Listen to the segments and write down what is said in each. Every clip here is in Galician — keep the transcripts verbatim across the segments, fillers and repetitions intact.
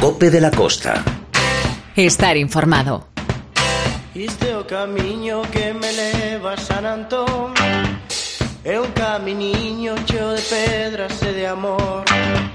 Cope de la Costa. Estar informado. Este é o camiño que me leva a San Antón, é un caminiño cheo de pedras e de amor.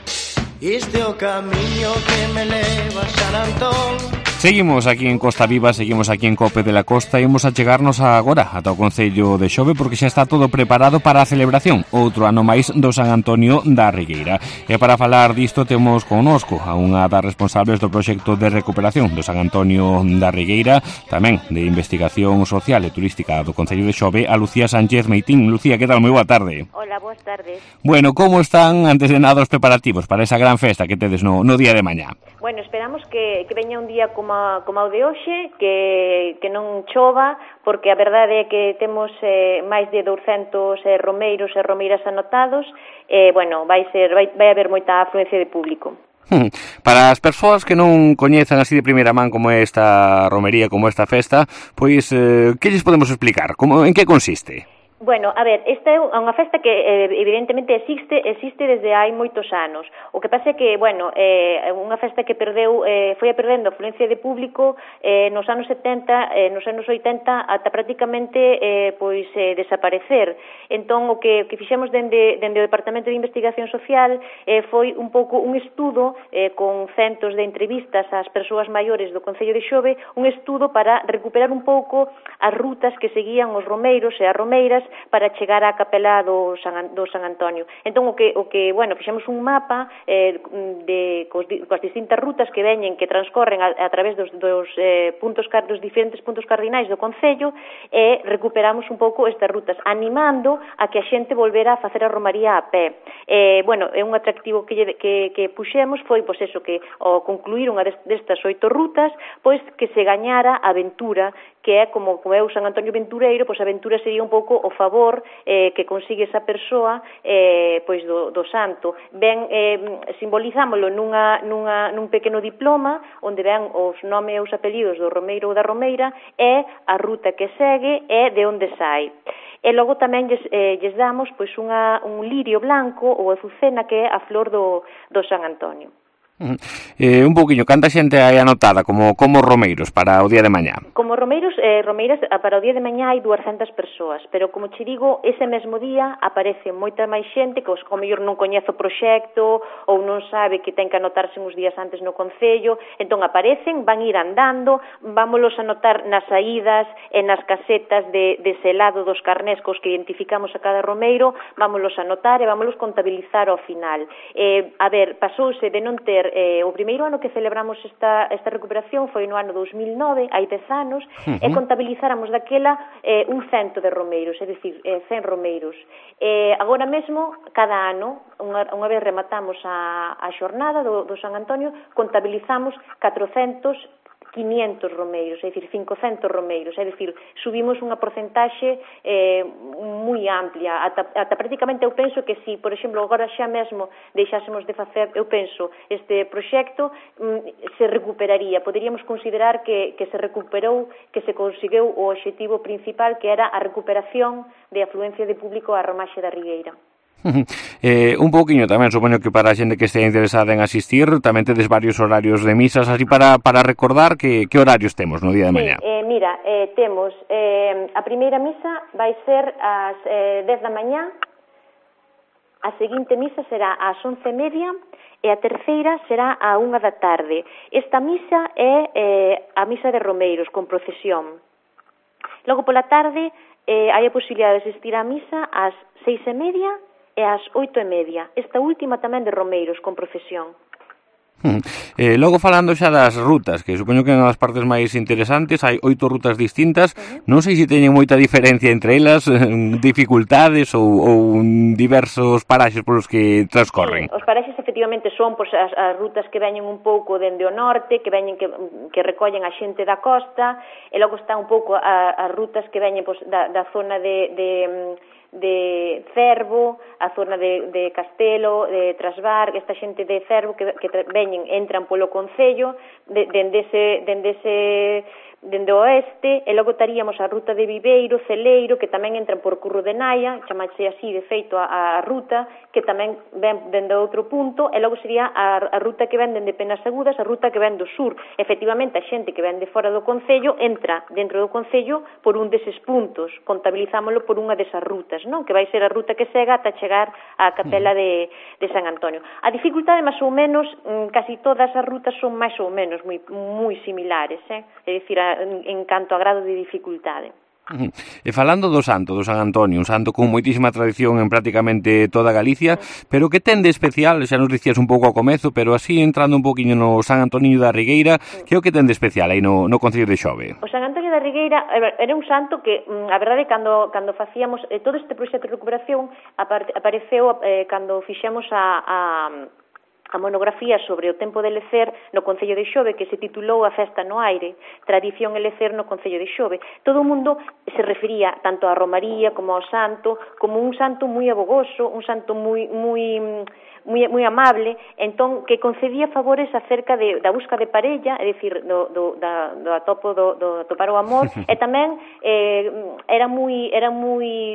Este é o camiño que me leva a San Antón. Seguimos aquí en Costa Viva, seguimos aquí en Cope de la Costa e imos a chegarnos agora ata o Concello de Xove porque xa está todo preparado para a celebración, outro ano máis do San Antonio da Rigueira. E para falar disto temos connosco a unha das responsables do proxecto de recuperación do San Antonio da Rigueira, tamén de investigación social e turística do Concello de Xove, a Lucía Sánchez Meitín. Lucía, que tal? Moi boa tarde. Hola, boas tardes. Bueno, como están antes de nada os preparativos para esa gran festa que tedes no, no día de mañá? Bueno, esperamos que, que veña un día como, como o de hoxe, que, que non chova, porque a verdade é que temos eh, máis de douscentos eh, romeiros e romeiras anotados, e, bueno, vai ser vai, vai haber moita afluencia de público. Para as persoas que non coñezan así de primeira man como é esta romería, como esta festa, pois, eh, que lles podemos explicar? Como, en que consiste? Bueno, a ver, esta é unha festa que eh, evidentemente existe, existe desde hai moitos anos. O que pasa é que, bueno, é eh, unha festa que perdeu, eh, foi a perdendo a afluencia de público eh, nos anos setenta, eh, nos anos oitenta, ata prácticamente eh, pois eh, desaparecer. Entón, o que, que fixemos dende, dende o Departamento de Investigación Social eh, foi un pouco un estudo eh, con centos de entrevistas ás persoas maiores do Concello de Xove, un estudo para recuperar un pouco as rutas que seguían os romeiros e as romeiras para chegar á capela do San, do San Antonio. Entón, o que, o que bueno, fixemos un mapa eh, de, cos, coas distintas rutas que veñen, que transcorren a, a través dos, dos, eh, puntos, dos diferentes puntos cardinais do Concello, e recuperamos un pouco estas rutas, animando a que a xente volvera a facer a romaría a pé. Eh, bueno, é un atractivo que, que, que puxemos foi, pois eso, que ao concluir unha destas oito rutas, pois que se gañara a aventura, que é como, como é o San Antonio Ventureiro, pois a aventura sería un pouco o favor eh, que consigue esa persoa eh, pois do, do santo. Ben, eh, simbolizámoslo nunha, nunha, nun pequeno diploma onde ven os nomes e os apelidos do romeiro ou da romeira e a ruta que segue e de onde sai. E logo tamén lles, eh, lles damos pois unha, un lirio blanco ou azucena que é a flor do, do San Antonio. Eh, un pouquiño, canta xente hai anotada como, como romeiros para o día de mañá? Como romeiros, eh, romeiras para o día de mañá hai duascentas persoas, pero como che digo, ese mesmo día aparece moita máis xente que os como mellor non coñece o proxecto ou non sabe que ten que anotarse uns días antes no Concello, entón aparecen, van ir andando, vámolos a anotar nas saídas e nas casetas de, de selado dos carnés cos que identificamos a cada romeiro, vámolos a anotar e vámolos contabilizar ao final. Eh, a ver, pasouse de non ter Eh, o primeiro ano que celebramos esta, esta recuperación foi no ano dos mil nove, hai dez anos, uh-huh. e contabilizáramos daquela eh, un cento de romeiros, é dicir, eh, cen romeiros. Eh, agora mesmo, cada ano, unha, unha vez rematamos a, a xornada do, do San Antonio, contabilizamos catrocentos, quinientos romeiros, é dicir, cincocentos romeiros, é dicir, subimos unha porcentaxe eh, moi amplia, ata, ata prácticamente eu penso que si, por exemplo, agora xa mesmo deixásemos de facer, eu penso, este proxecto mm, se recuperaría, poderíamos considerar que, que se recuperou, que se conseguiu o obxectivo principal, que era a recuperación de afluencia de público á romaxe da Rigueira. eh, un pouquiño tamén, supoño que para a xente que estea interesada en asistir, tamén tedes varios horarios de misas, así para, para recordar que, que horarios temos no día de mañá. Sí, eh, mira, eh, temos eh, a primeira misa vai ser ás eh, dez da mañá, a seguinte misa será ás once e media e a terceira será á unha da tarde. Esta misa é eh, a misa de romeiros con procesión. Logo pola tarde eh, hai a posibilidade de asistir á misa ás seis e media e ás oito e media. Esta última tamén de romeiros con procesión. Eh, logo falando xa das rutas, que supoño que en as partes máis interesantes hai oito rutas distintas, uh-huh. non sei se teñen moita diferencia entre elas, dificultades ou, ou diversos paraxes polos que transcorren. Sí, os paraxes efectivamente son pois, as, as rutas que veñen un pouco dende o norte, que veñen que, que recollen a xente da costa, e logo está un pouco a, as rutas que veñen pois, da, da zona de... de de Cervo, a zona de, de Castelo, de Trasbar, esta xente de Cervo que, que veñen, entran polo Concello, de, dende ese, dende ese dende o oeste, e logo taríamos a ruta de Viveiro, Celeiro, que tamén entran por Curro de Naia, chamase así de feito a, a ruta, que tamén ven dende outro punto, e logo sería a, a ruta que ven dende Penasagudas, a ruta que ven do sur. Efectivamente, a xente que ven de fora do concello entra dentro do concello por un deses puntos, contabilizámoslo por unha desas rutas, non? Que vai ser a ruta que sega ata chegar á capela de, de San Antonio. A dificultade, máis ou menos, casi todas as rutas son máis ou menos moi, moi similares, eh? É dicir, a, en, en canto a grado de dificultade. Uh-huh. E falando do santo, do San Antonio, un santo con moitísima tradición en prácticamente toda Galicia, pero que ten de especial, xa nos dicías un pouco ao comezo, pero así entrando un poquinho no San Antonio da Rigueira, que é o que ten de especial aí no, no Concello de Xove? O San Antonio da Rigueira era un santo que, a verdade, cando, cando facíamos eh, todo este proxecto de recuperación, apareceu eh, cando fixemos a... a a monografía sobre o tempo de lecer no Concello de Xove, que se titulou A Festa no Aire, Tradición e lecer no Concello de Xove. Todo o mundo se refería tanto a Romaría como ao santo, como un santo moi abogoso, un santo moi moi moi, moi amable, entón que concedía favores acerca de, da busca de parella, é dicir, do, do, da, do atopo do, do topar o amor, e tamén eh, era moi era moi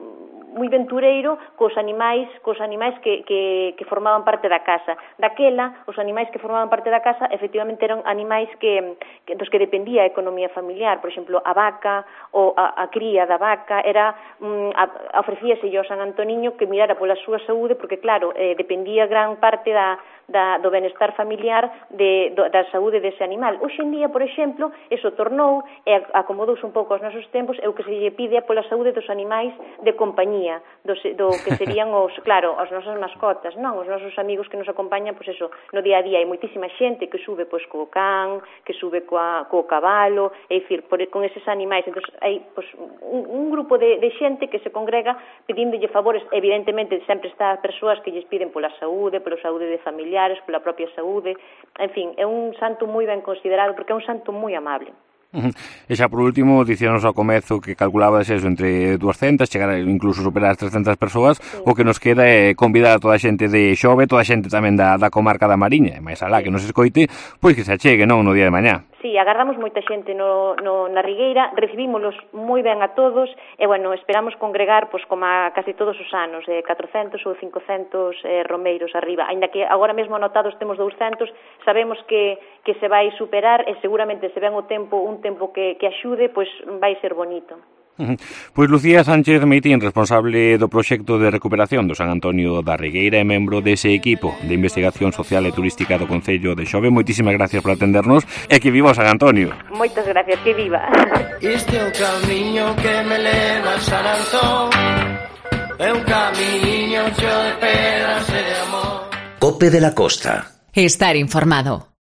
moi ventureiro cos animais, cos animais que, que, que formaban parte da casa. Daquela, os animais que formaban parte da casa, efectivamente eran animais que, que dos que dependía a economía familiar. Por exemplo, a vaca ou a, a cría da vaca era um, a, ofrecíase ao San Antoniño que mirara pola súa saúde, porque claro, eh, dependía gran parte da Da, do benestar familiar de, do, da saúde dese animal. Hoxe en día, por exemplo, eso tornou e acomodouse un pouco aos nosos tempos e o que se lle pide é pola saúde dos animais de compañía, do, do que serían os, claro, as nosas mascotas, non? Os nosos amigos que nos acompañan, pois eso, no día a día. Hai moitísima xente que sube pois co can, que sube coa, co cabalo, é dicir, por, con eses animais. Entón, hai pois, un, un grupo de, de xente que se congrega pedíndolle favores. Evidentemente, sempre está as persoas que lles piden pola saúde, pola saúde de familiar, pola propia saúde, en fin, é un santo moi ben considerado porque é un santo moi amable. Uh-huh. E xa por último, dicíanos ao comezo que calculabas eso entre duascentas, chegar a incluso superar as trescentas persoas, sí. O que nos queda é convidar a toda a xente de Xove, toda a xente tamén da, da comarca da Mariña, e máis alá sí. Que nos escoite, pois que se achegue, non, no día de mañá. Sí, agardamos moita xente no, no, na Rigueira, recibímolos moi ben a todos, e, bueno, esperamos congregar, pois, como a casi todos os anos, eh, catrocentos ou cincocentos eh, romeiros arriba, aínda que agora mesmo anotados temos douscentos, sabemos que, que se vai superar, e seguramente se ven o tempo, un tempo que, que axude, pois vai ser bonito. Pois Lucía Sánchez Meitín, responsable do proxecto de recuperación do San Antonio da Rigueira e membro dese equipo de investigación social e turística do Concello de Xove, moitísimas gracias por atendernos e que viva o San Antonio. Moitas gracias, que viva. Este é o camiño que me leva a San Antón, é un camiño cheo de pedras e de amor. Cope de la Costa. Estar informado.